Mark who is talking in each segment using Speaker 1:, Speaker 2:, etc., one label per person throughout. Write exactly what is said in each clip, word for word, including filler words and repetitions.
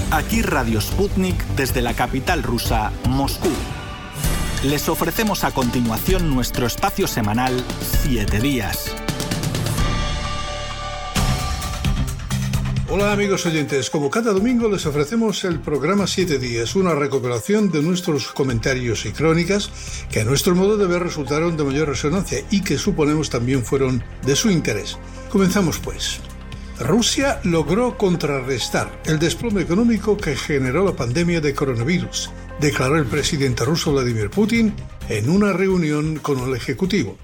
Speaker 1: Aquí Radio Sputnik desde la capital rusa, Moscú. Les ofrecemos a continuación nuestro espacio semanal Siete Días.
Speaker 2: Hola amigos oyentes, como cada domingo les ofrecemos el programa Siete Días, una recopilación de nuestros comentarios y crónicas que a nuestro modo de ver resultaron de mayor resonancia y que suponemos también fueron de su interés. Comenzamos pues. Rusia logró contrarrestar el desplome económico que generó la pandemia de coronavirus, declaró el presidente ruso Vladimir Putin en una reunión con el Ejecutivo.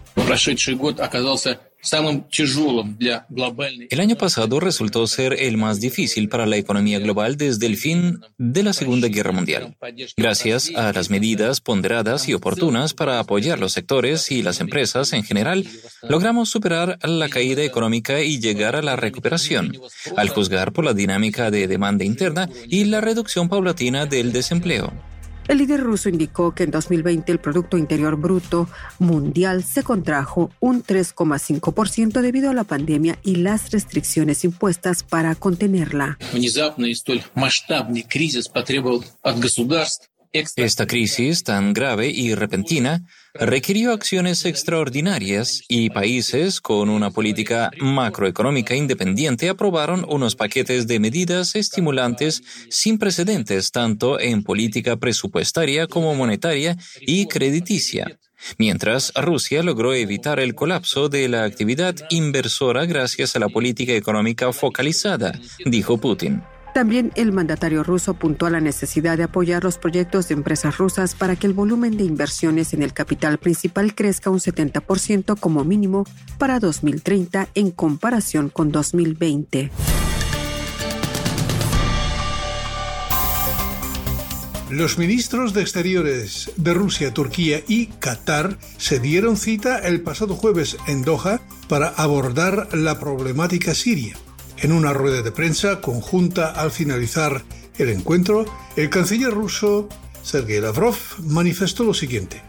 Speaker 3: El año pasado resultó ser el más difícil para la economía global desde el fin de la Segunda Guerra Mundial. Gracias a las medidas ponderadas y oportunas para apoyar los sectores y las empresas en general, logramos superar la caída económica y llegar a la recuperación, al juzgar por la dinámica de demanda interna y la reducción paulatina del desempleo.
Speaker 4: El líder ruso indicó que en dos mil veinte el Producto Interior Bruto mundial se contrajo un tres coma cinco por ciento debido a la pandemia y las restricciones impuestas para contenerla.
Speaker 3: Esta crisis tan grave y repentina requirió acciones extraordinarias y países con una política macroeconómica independiente aprobaron unos paquetes de medidas estimulantes sin precedentes tanto en política presupuestaria como monetaria y crediticia. Mientras, Rusia logró evitar el colapso de la actividad inversora gracias a la política económica focalizada, dijo Putin.
Speaker 4: También el mandatario ruso apuntó a la necesidad de apoyar los proyectos de empresas rusas para que el volumen de inversiones en el capital principal crezca un setenta por ciento como mínimo para dos mil treinta en comparación con dos mil veinte.
Speaker 2: Los ministros de Exteriores de Rusia, Turquía y Qatar se dieron cita el pasado jueves en Doha para abordar la problemática siria. En una rueda de prensa conjunta al finalizar el encuentro, el canciller ruso Sergei Lavrov manifestó lo siguiente.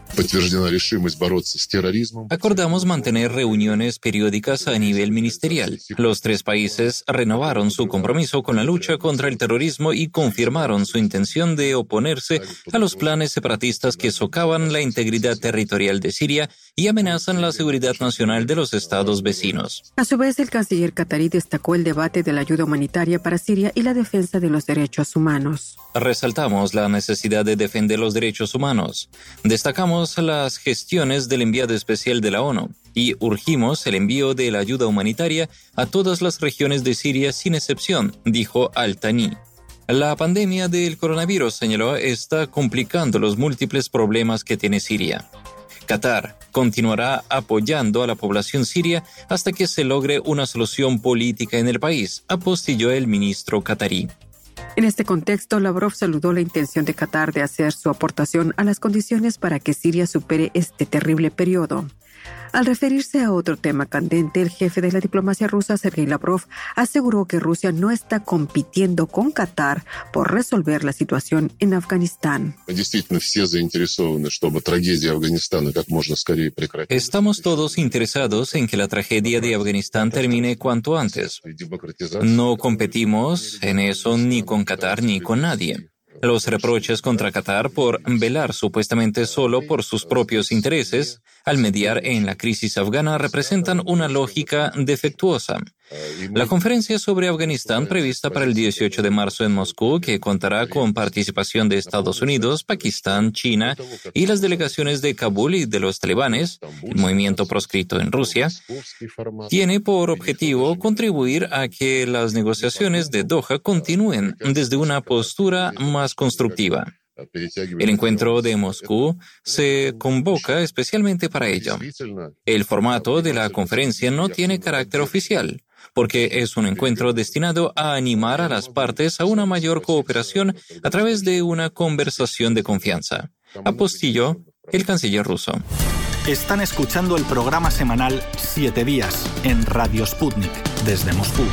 Speaker 3: Acordamos mantener reuniones periódicas a nivel ministerial. Los tres países renovaron su compromiso con la lucha contra el terrorismo y confirmaron su intención de oponerse a los planes separatistas que socavan la integridad territorial de Siria y amenazan la seguridad nacional de los estados vecinos.
Speaker 4: A su vez, el canciller catarí destacó el debate de la ayuda humanitaria para Siria y la defensa de los derechos humanos.
Speaker 3: Resaltamos la necesidad de defender los derechos humanos. Destacamos las gestiones del enviado especial de la ONU y urgimos el envío de la ayuda humanitaria a todas las regiones de Siria sin excepción, dijo Al-Thani. La pandemia del coronavirus, señaló, está complicando los múltiples problemas que tiene Siria. Qatar continuará apoyando a la población siria hasta que se logre una solución política en el país, apostilló el ministro catarí.
Speaker 4: En este contexto, Lavrov saludó la intención de Qatar de hacer su aportación a las condiciones para que Siria supere este terrible periodo. Al referirse a otro tema candente, el jefe de la diplomacia rusa, Sergei Lavrov, aseguró que Rusia no está compitiendo con Qatar por resolver la situación en Afganistán.
Speaker 3: Estamos todos interesados en que la tragedia de Afganistán termine cuanto antes. No competimos en eso ni con Qatar ni con nadie. Los reproches contra Qatar por velar supuestamente solo por sus propios intereses al mediar en la crisis afgana representan una lógica defectuosa. La conferencia sobre Afganistán prevista para el dieciocho de marzo en Moscú, que contará con participación de Estados Unidos, Pakistán, China y las delegaciones de Kabul y de los talibanes, el movimiento proscrito en Rusia, tiene por objetivo contribuir a que las negociaciones de Doha continúen desde una postura más constructiva. El encuentro de Moscú se convoca especialmente para ello. El formato de la conferencia no tiene carácter oficial, porque es un encuentro destinado a animar a las partes a una mayor cooperación a través de una conversación de confianza, apostilló el canciller ruso.
Speaker 1: Están escuchando el programa semanal Siete Días en Radio Sputnik desde Moscú.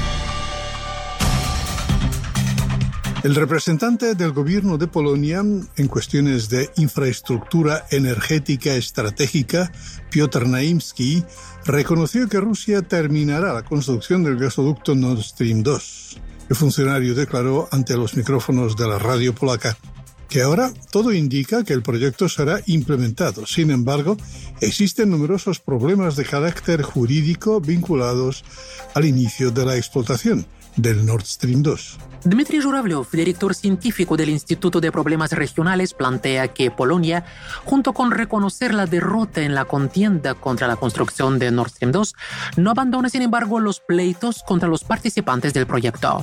Speaker 2: El representante del gobierno de Polonia en cuestiones de infraestructura energética estratégica, Piotr Naimski, reconoció que Rusia terminará la construcción del gasoducto Nord Stream dos. El funcionario declaró ante los micrófonos de la radio polaca que ahora todo indica que el proyecto será implementado. Sin embargo, existen numerosos problemas de carácter jurídico vinculados al inicio de la explotación del Nord Stream dos.
Speaker 5: Dmitry Zhuravlev, director científico del Instituto de Problemas Regionales, plantea que Polonia, junto con reconocer la derrota en la contienda contra la construcción de Nord Stream dos, no abandona, sin embargo, los pleitos contra los participantes del proyecto.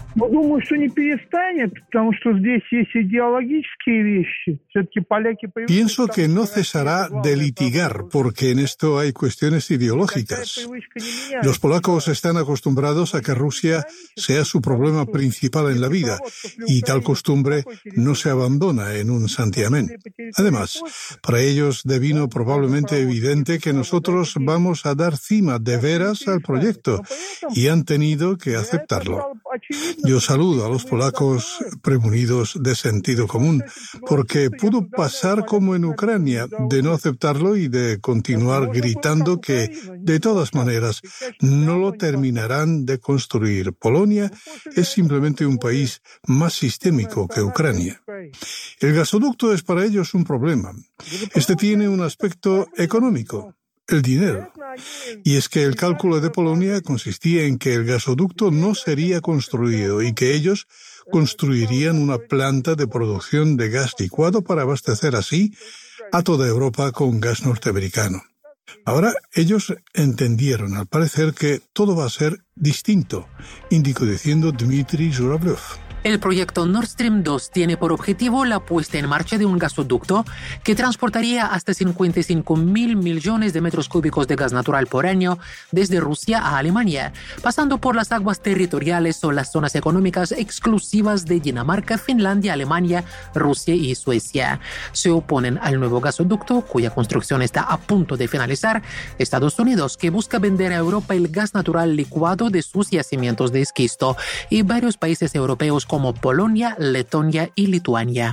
Speaker 2: Pienso que no cesará de litigar, porque en esto hay cuestiones ideológicas. Los polacos están acostumbrados a que Rusia sea su problema principal en la vida, y tal costumbre no se abandona en un santiamén. Además, para ellos devino probablemente evidente que nosotros vamos a dar cima de veras al proyecto, y han tenido que aceptarlo. Yo saludo a los polacos premunidos de sentido común, porque pudo pasar como en Ucrania, de no aceptarlo y de continuar gritando que, de todas maneras, no lo terminarán de construir. Polonia es simplemente un país más sistémico que Ucrania. El gasoducto es para ellos un problema. Este tiene un aspecto económico, el dinero. Y es que el cálculo de Polonia consistía en que el gasoducto no sería construido y que ellos construirían una planta de producción de gas licuado para abastecer así a toda Europa con gas norteamericano. Ahora ellos entendieron, al parecer, que todo va a ser distinto, indicó diciendo Dmitry Zhuravlev.
Speaker 5: El proyecto Nord Stream dos tiene por objetivo la puesta en marcha de un gasoducto que transportaría hasta cincuenta y cinco mil millones de metros cúbicos de gas natural por año desde Rusia a Alemania, pasando por las aguas territoriales o las zonas económicas exclusivas de Dinamarca, Finlandia, Alemania, Rusia y Suecia. Se oponen al nuevo gasoducto, cuya construcción está a punto de finalizar, Estados Unidos, que busca vender a Europa el gas natural licuado de sus yacimientos de esquisto, y varios países europeos como Polonia, Letonia y Lituania.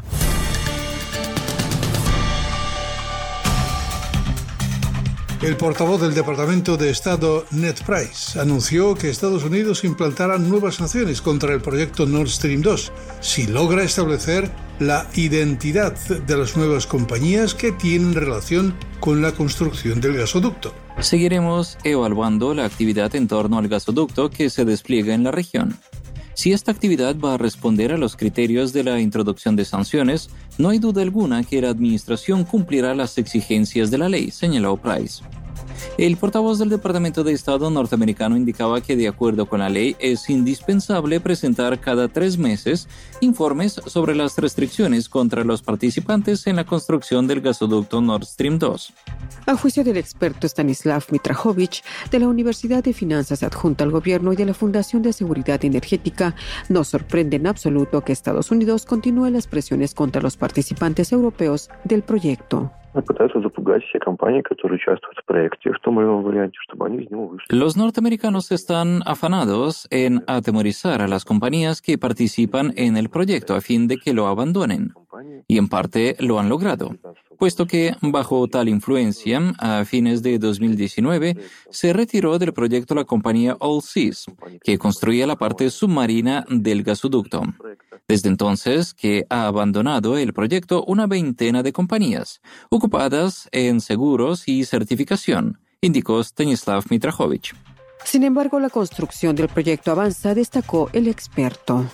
Speaker 2: El portavoz del Departamento de Estado, Ned Price, anunció que Estados Unidos implantará nuevas sanciones contra el proyecto Nord Stream dos si logra establecer la identidad de las nuevas compañías que tienen relación con la construcción del gasoducto.
Speaker 3: Seguiremos evaluando la actividad en torno al gasoducto que se despliega en la región. Si esta actividad va a responder a los criterios de la introducción de sanciones, no hay duda alguna que la administración cumplirá las exigencias de la ley, señaló Price. El portavoz del Departamento de Estado norteamericano indicaba que, de acuerdo con la ley, es indispensable presentar cada tres meses informes sobre las restricciones contra los participantes en la construcción del gasoducto Nord Stream dos.
Speaker 4: A juicio del experto Stanislav Mitrachowicz, de la Universidad de Finanzas adjunta al Gobierno y de la Fundación de Seguridad Energética, no sorprende en absoluto que Estados Unidos continúe las presiones contra los participantes europeos del proyecto.
Speaker 3: Los norteamericanos están afanados en atemorizar a las compañías que participan en el proyecto a fin de que lo abandonen. Y en parte lo han logrado, puesto que, bajo tal influencia, a fines de dos mil diecinueve, se retiró del proyecto la compañía Allseas, que construía la parte submarina del gasoducto. Desde entonces, que ha abandonado el proyecto una veintena de compañías, ocupadas en seguros y certificación, indicó Stanislav Mitrachowicz.
Speaker 4: Sin embargo, la construcción del proyecto avanza, destacó el experto.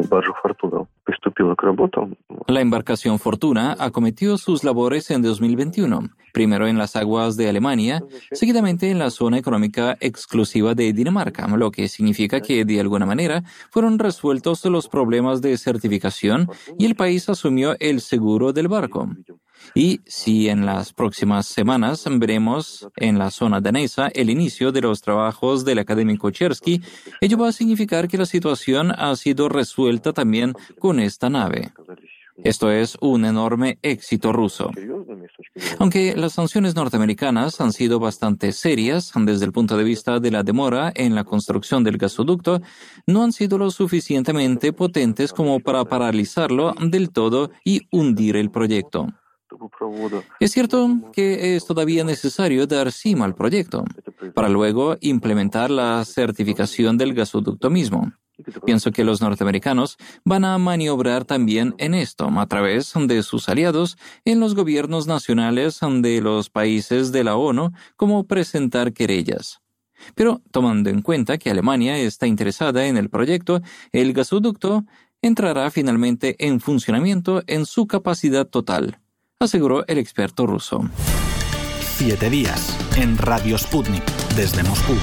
Speaker 3: La embarcación Fortuna acometió sus labores en dos mil veintiuno, primero en las aguas de Alemania, seguidamente en la zona económica exclusiva de Dinamarca, lo que significa que, de alguna manera, fueron resueltos los problemas de certificación y el país asumió el seguro del barco. Y si en las próximas semanas veremos en la zona danesa el inicio de los trabajos del académico Chersky, ello va a significar que la situación ha sido resuelta también con esta nave. Esto es un enorme éxito ruso. Aunque las sanciones norteamericanas han sido bastante serias desde el punto de vista de la demora en la construcción del gasoducto, no han sido lo suficientemente potentes como para paralizarlo del todo y hundir el proyecto. Es cierto que es todavía necesario dar cima al proyecto, para luego implementar la certificación del gasoducto mismo. Pienso que los norteamericanos van a maniobrar también en esto, a través de sus aliados en los gobiernos nacionales de los países de la ONU, como presentar querellas. Pero, tomando en cuenta que Alemania está interesada en el proyecto, el gasoducto entrará finalmente en funcionamiento en su capacidad total, aseguró el experto ruso.
Speaker 1: Siete días en Radio Sputnik, desde Moscú.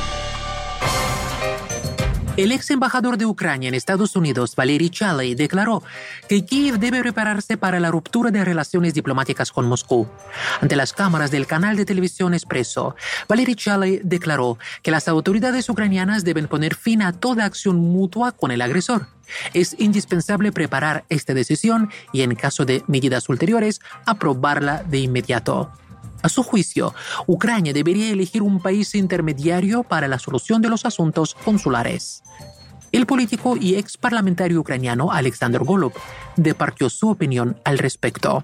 Speaker 5: El ex embajador de Ucrania en Estados Unidos, Valery Chalay, declaró que Kiev debe prepararse para la ruptura de relaciones diplomáticas con Moscú. Ante las cámaras del canal de televisión Expreso, Valery Chalay declaró que las autoridades ucranianas deben poner fin a toda acción mutua con el agresor. Es indispensable preparar esta decisión y, en caso de medidas ulteriores, aprobarla de inmediato. A su juicio, Ucrania debería elegir un país intermediario para la solución de los asuntos consulares. El político y ex parlamentario ucraniano Alexander Golub departió su opinión al respecto.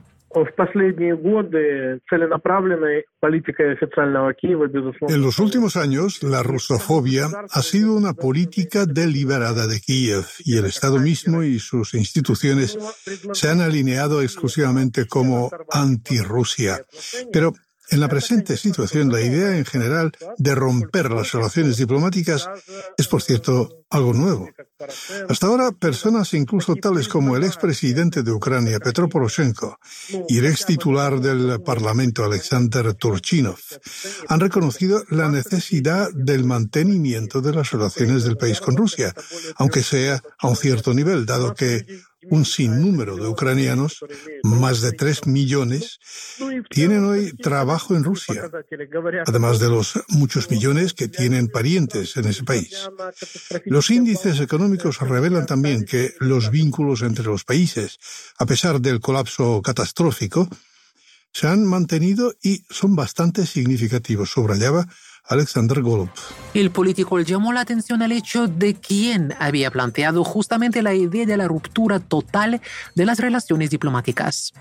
Speaker 2: En los últimos años, la rusofobia ha sido una política deliberada de Kiev y el Estado mismo y sus instituciones se han alineado exclusivamente como anti-Rusia. Pero en la presente situación, la idea en general de romper las relaciones diplomáticas es, por cierto, algo nuevo. Hasta ahora, personas incluso tales como el expresidente de Ucrania, Petro Poroshenko, y el ex titular del Parlamento, Alexander Turchinov, han reconocido la necesidad del mantenimiento de las relaciones del país con Rusia, aunque sea a un cierto nivel, dado que un sinnúmero de ucranianos, más de tres millones, tienen hoy trabajo en Rusia, además de los muchos millones que tienen parientes en ese país. Los índices económicos revelan también que los vínculos entre los países, a pesar del colapso catastrófico, se han mantenido y son bastante significativos, subrayaba Alexander Golub.
Speaker 5: El político llamó la atención al hecho de quién había planteado justamente la idea de la ruptura total de las relaciones diplomáticas.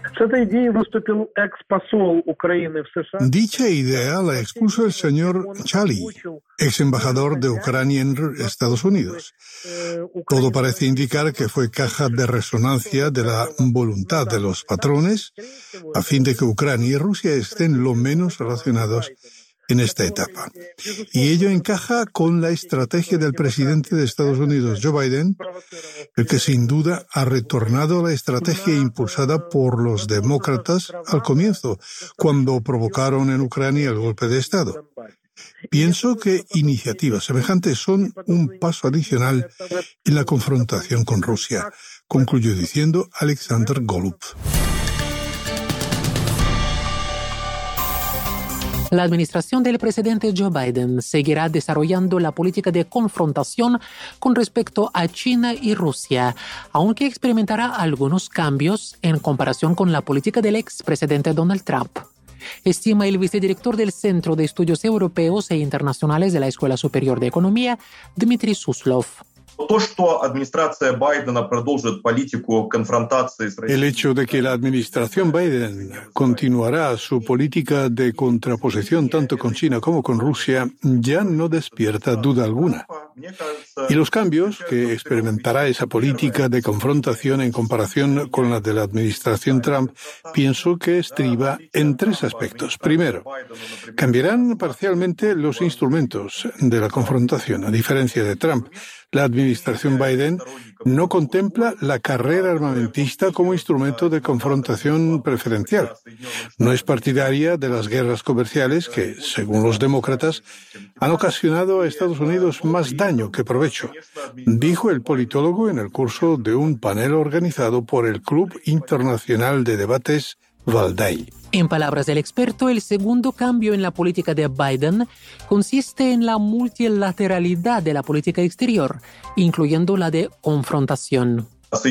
Speaker 2: Dicha idea la expuso el señor Chalay, ex embajador de Ucrania en Estados Unidos. Todo parece indicar que fue caja de resonancia de la voluntad de los patrones a fin de que Ucrania y Rusia estén lo menos relacionados en esta etapa. Y ello encaja con la estrategia del presidente de Estados Unidos, Joe Biden, el que sin duda ha retornado a la estrategia impulsada por los demócratas al comienzo, cuando provocaron en Ucrania el golpe de Estado. Pienso que iniciativas semejantes son un paso adicional en la confrontación con Rusia, concluyó diciendo Alexander Golub.
Speaker 5: La administración del presidente Joe Biden seguirá desarrollando la política de confrontación con respecto a China y Rusia, aunque experimentará algunos cambios en comparación con la política del expresidente Donald Trump. Estima el vicedirector del Centro de Estudios Europeos e Internacionales de la Escuela Superior de Economía, Dmitry Suslov.
Speaker 2: El hecho de que la administración Biden continuará su política de contraposición tanto con China como con Rusia ya no despierta duda alguna. Y los cambios que experimentará esa política de confrontación en comparación con la de la administración Trump, pienso que estriba en tres aspectos. Primero, cambiarán parcialmente los instrumentos de la confrontación. A diferencia de Trump, la administración Biden no contempla la carrera armamentista como instrumento de confrontación preferencial. No es partidaria de las guerras comerciales que, según los demócratas, han ocasionado a Estados Unidos más daño que provecho, dijo el politólogo en el curso de un panel organizado por el Club Internacional de Debates Valdai.
Speaker 5: En palabras del experto, el segundo cambio en la política de Biden consiste en la multilateralidad de la política exterior, incluyendo la de confrontación.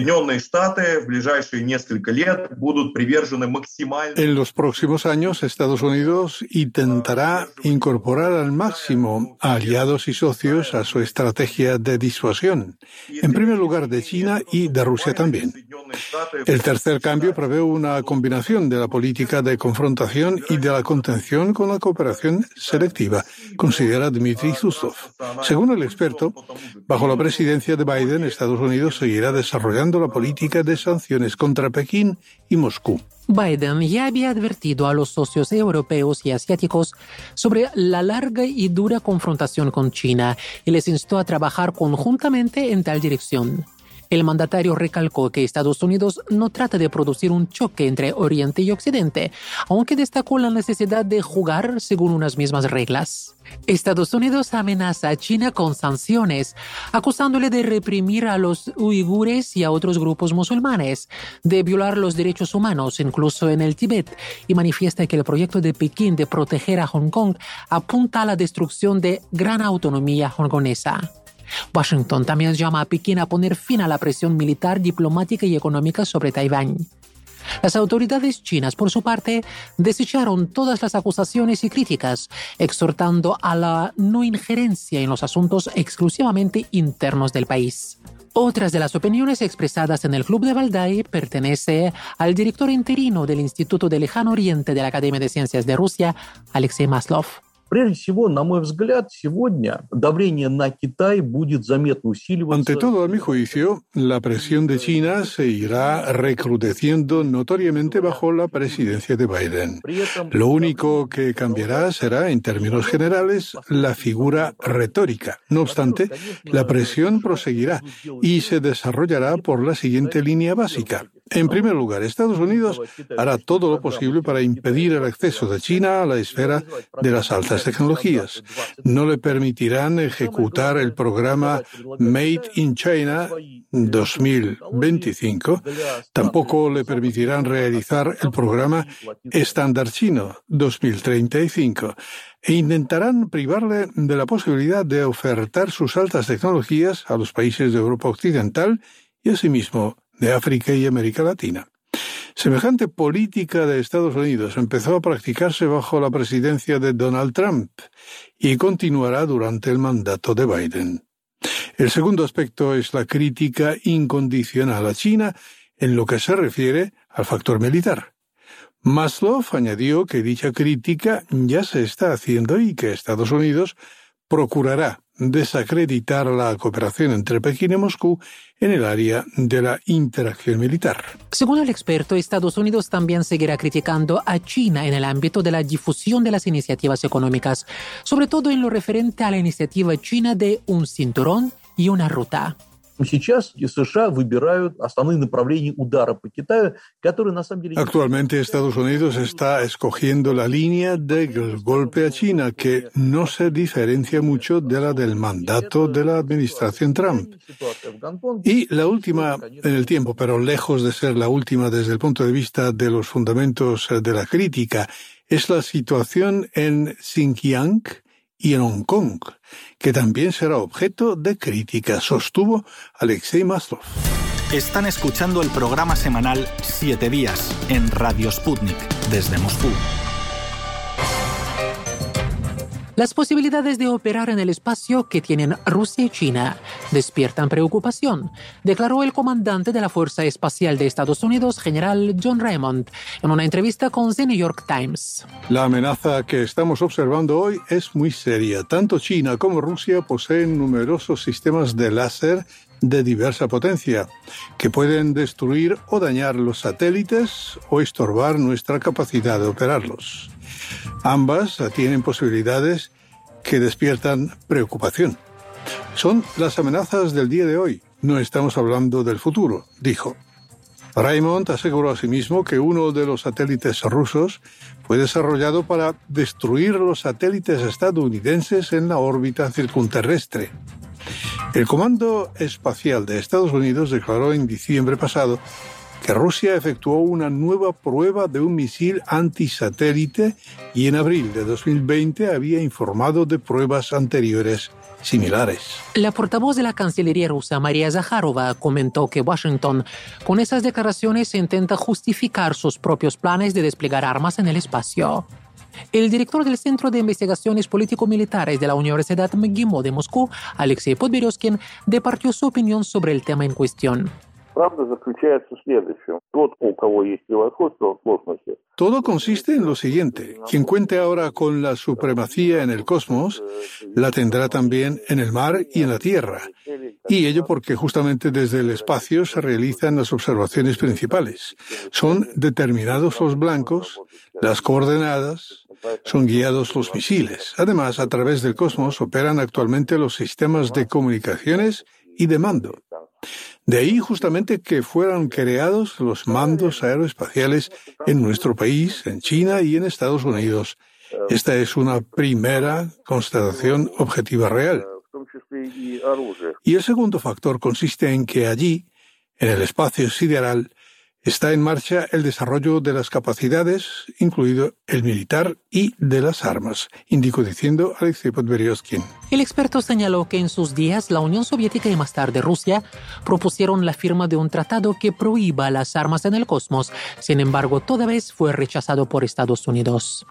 Speaker 2: En los próximos años, Estados Unidos intentará incorporar al máximo a aliados y socios a su estrategia de disuasión, en primer lugar de China y de Rusia también. El tercer cambio prevé una combinación de la política de confrontación y de la contención con la cooperación selectiva, considera Dmitry Zustov. Según el experto, bajo la presidencia de Biden, Estados Unidos seguirá desarrollando la política de sanciones contra Pekín y Moscú.
Speaker 5: Biden ya había advertido a los socios europeos y asiáticos sobre la larga y dura confrontación con China y les instó a trabajar conjuntamente en tal dirección. El mandatario recalcó que Estados Unidos no trata de producir un choque entre Oriente y Occidente, aunque destacó la necesidad de jugar según unas mismas reglas. Estados Unidos amenaza a China con sanciones, acusándole de reprimir a los uigures y a otros grupos musulmanes, de violar los derechos humanos, incluso en el Tíbet, y manifiesta que el proyecto de Pekín de proteger a Hong Kong apunta a la destrucción de gran autonomía hongkonesa. Washington también llama a Pekín a poner fin a la presión militar, diplomática y económica sobre Taiwán. Las autoridades chinas, por su parte, desecharon todas las acusaciones y críticas, exhortando a la no injerencia en los asuntos exclusivamente internos del país. Otras de las opiniones expresadas en el Club de Valdai pertenece al director interino del Instituto del Lejano Oriente de la Academia de Ciencias de Rusia, Alexei Maslov.
Speaker 2: Ante todo, a mi juicio, la presión de China se irá recrudeciendo notoriamente bajo la presidencia de Biden. Lo único que cambiará será, en términos generales, la figura retórica. No obstante, la presión proseguirá y se desarrollará por la siguiente línea básica. En primer lugar, Estados Unidos hará todo lo posible para impedir el acceso de China a la esfera de las altas tecnologías. No le permitirán ejecutar el programa Made in China dos mil veinticinco. Tampoco le permitirán realizar el programa Estándar Chino dos mil treinta y cinco. E intentarán privarle de la posibilidad de ofertar sus altas tecnologías a los países de Europa Occidental y asimismo de África y América Latina. Semejante política de Estados Unidos empezó a practicarse bajo la presidencia de Donald Trump y continuará durante el mandato de Biden. El segundo aspecto es la crítica incondicional a China en lo que se refiere al factor militar. Maslov añadió que dicha crítica ya se está haciendo y que Estados Unidos procurará desacreditar la cooperación entre Pekín y Moscú en el área de la interacción militar.
Speaker 5: Según el experto, Estados Unidos también seguirá criticando a China en el ámbito de la difusión de las iniciativas económicas, sobre todo en lo referente a la iniciativa china de un cinturón y una ruta.
Speaker 2: Actualmente Estados Unidos está escogiendo la línea del golpe a China, que no se diferencia mucho de la del mandato de la administración Trump. Y la última en el tiempo, pero lejos de ser la última desde el punto de vista de los fundamentos de la crítica, es la situación en Xinjiang y en Hong Kong, que también será objeto de crítica, sostuvo Alexei Maslov.
Speaker 1: Están escuchando el programa semanal Siete Días en Radio Sputnik, desde Moscú.
Speaker 5: Las posibilidades de operar en el espacio que tienen Rusia y China despiertan preocupación, declaró el comandante de la Fuerza Espacial de Estados Unidos, general John Raymond, en una entrevista con The New York Times.
Speaker 2: La amenaza que estamos observando hoy es muy seria. Tanto China como Rusia poseen numerosos sistemas de láser de diversa potencia, que pueden destruir o dañar los satélites o estorbar nuestra capacidad de operarlos. Ambas tienen posibilidades que despiertan preocupación. Son las amenazas del día de hoy, no estamos hablando del futuro, dijo. Raymond aseguró asimismo que uno de los satélites rusos fue desarrollado para destruir los satélites estadounidenses en la órbita circunterrestre. El Comando Espacial de Estados Unidos declaró en diciembre pasado que Rusia efectuó una nueva prueba de un misil antisatélite y en abril de dos mil veinte había informado de pruebas anteriores similares.
Speaker 5: La portavoz de la Cancillería rusa, María Zakharova, comentó que Washington, con esas declaraciones, intenta justificar sus propios planes de desplegar armas en el espacio. El director del Centro de Investigaciones Político-Militares de la Universidad McGill de Moscú, Alexei Podberyoskin, departió su opinión sobre el tema en cuestión.
Speaker 2: Todo consiste en lo siguiente. Quien cuente ahora con la supremacía en el cosmos, la tendrá también en el mar y en la Tierra. Y ello porque justamente desde el espacio se realizan las observaciones principales. Son determinados los blancos, las coordenadas, son guiados los misiles. Además, a través del cosmos operan actualmente los sistemas de comunicaciones y de mando. De ahí justamente que fueran creados los mandos aeroespaciales en nuestro país, en China y en Estados Unidos. Esta es una primera constatación objetiva real. Y el segundo factor consiste en que allí, en el espacio sideral, está en marcha el desarrollo de las capacidades, incluido el militar y de las armas, indicó diciendo Alexei Podberyoskin.
Speaker 5: El experto señaló que en sus días la Unión Soviética y más tarde Rusia propusieron la firma de un tratado que prohíba las armas en el cosmos. Sin embargo, toda vez fue rechazado por Estados Unidos.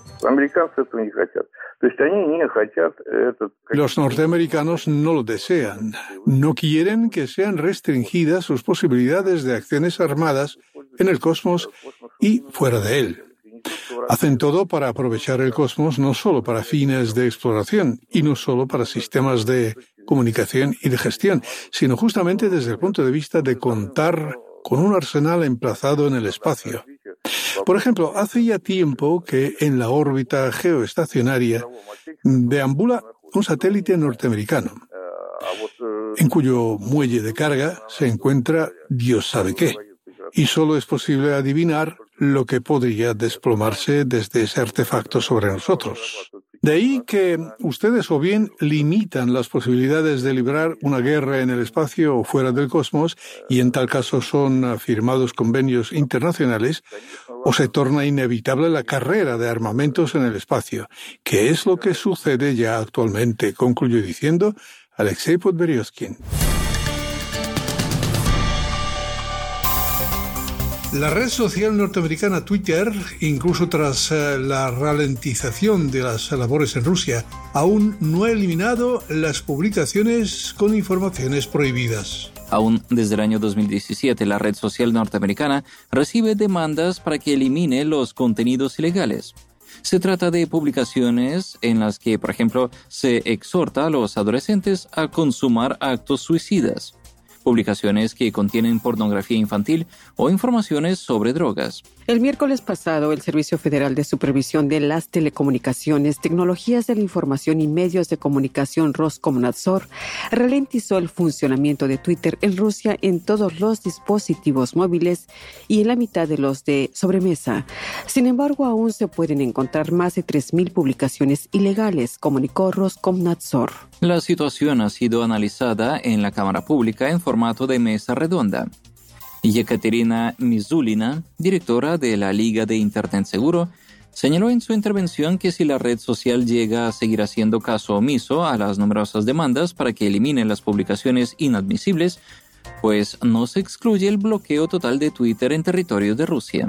Speaker 2: Los norteamericanos no lo desean. No quieren que sean restringidas sus posibilidades de acciones armadas en el cosmos y fuera de él. Hacen todo para aprovechar el cosmos no solo para fines de exploración y no solo para sistemas de comunicación y de gestión, sino justamente desde el punto de vista de contar con un arsenal emplazado en el espacio. Por ejemplo, hace ya tiempo que en la órbita geoestacionaria deambula un satélite norteamericano, en cuyo muelle de carga se encuentra Dios sabe qué, y solo es posible adivinar lo que podría desplomarse desde ese artefacto sobre nosotros. De ahí que ustedes o bien limitan las posibilidades de librar una guerra en el espacio o fuera del cosmos, y en tal caso son firmados convenios internacionales, o se torna inevitable la carrera de armamentos en el espacio, que es lo que sucede ya actualmente, concluyó diciendo Alexei Podberyoskin. La red social norteamericana Twitter, incluso tras uh, la ralentización de las labores en Rusia, aún no ha eliminado las publicaciones con informaciones prohibidas.
Speaker 3: Aún desde el año dos mil diecisiete, la red social norteamericana recibe demandas para que elimine los contenidos ilegales. Se trata de publicaciones en las que, por ejemplo, se exhorta a los adolescentes a consumar actos suicidas. Publicaciones que contienen pornografía infantil o informaciones sobre drogas.
Speaker 4: El miércoles pasado, el Servicio Federal de Supervisión de las Telecomunicaciones, Tecnologías de la Información y Medios de Comunicación, Roskomnadzor, ralentizó el funcionamiento de Twitter en Rusia en todos los dispositivos móviles y en la mitad de los de sobremesa. Sin embargo, aún se pueden encontrar más de tres mil publicaciones ilegales, comunicó Roskomnadzor.
Speaker 3: La situación ha sido analizada en la Cámara Pública en formato de mesa redonda. Yekaterina Misulina, directora de la Liga de Internet Seguro, señaló en su intervención que si la red social llega a seguir haciendo caso omiso a las numerosas demandas para que elimine las publicaciones inadmisibles, pues no se excluye el bloqueo total de Twitter en territorio de Rusia.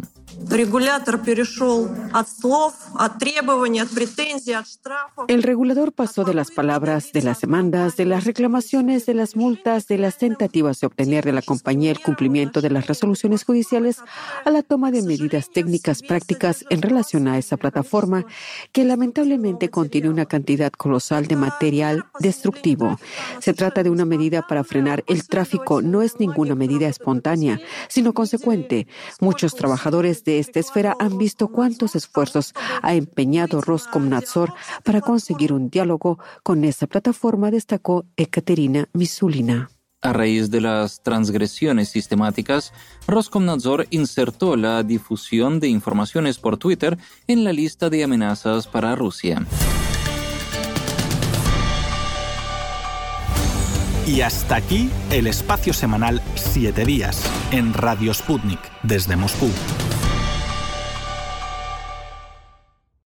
Speaker 4: El regulador pasó de las palabras, de las demandas, de las reclamaciones, de las multas, de las tentativas de obtener de la compañía el cumplimiento de las resoluciones judiciales a la toma de medidas técnicas prácticas en relación a esa plataforma que lamentablemente contiene una cantidad colosal de material destructivo. Se trata de una medida para frenar el tráfico, no es ninguna medida espontánea, sino consecuente. Muchos trabajadores de esta esfera han visto cuántos esfuerzos ha empeñado Roskomnadzor para conseguir un diálogo con esa plataforma, destacó Ekaterina Misulina.
Speaker 3: A raíz de las transgresiones sistemáticas, Roskomnadzor insertó la difusión de informaciones por Twitter en la lista de amenazas para Rusia.
Speaker 1: Y hasta aquí el espacio semanal Siete Días en Radio Sputnik desde Moscú.